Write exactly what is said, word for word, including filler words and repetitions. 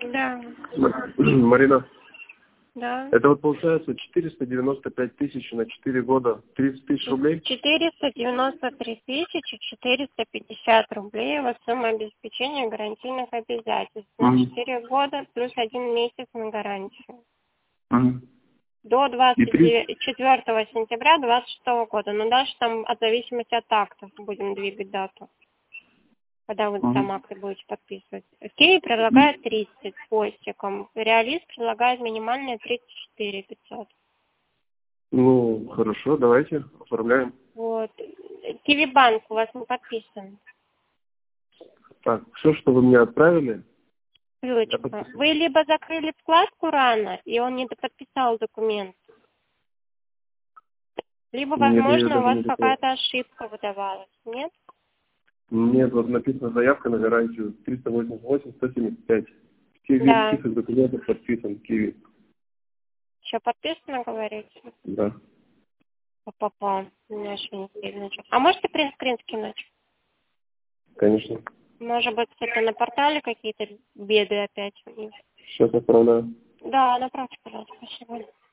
Да. Марина, Да. это вот получается четыреста девяносто пять тысяч на четыре года, тридцать тысяч рублей? четыреста девяносто три тысячи четыреста пятьдесят рублей. У вас сумма обеспечения гарантийных обязательств. На Угу. четыре года плюс один месяц на гарантию. Угу. До двадцать четвёртого сентября двадцать шестого года. Но дальше там от зависимости от актов будем двигать дату, когда вы Угу. там акты будете подписывать. Киви предлагает тридцать с хвостиком. Реалист предлагает минимальные тридцать четыре пятьсот. Ну, хорошо, давайте оформляем. Вот. Киви банк у вас не подписан. Так, все, что вы мне отправили. Ссылочка. Вы либо закрыли вкладку рано, и он не подписал документ, либо, возможно, у вас какая-то ошибка выдавалась. Нет? Нет, вот написано заявка на гарантию триста восемьдесят восемь сто семьдесят пять. Все Да. вид документов подписан, Киви. Еще подписано, говорите? Да. Папа, у меня еще не видно. А можете принтскрин скинуть? Конечно. Может быть, это на портале какие-то беды опять у них? Сейчас отправляю. Да, направьте, пожалуйста, спасибо.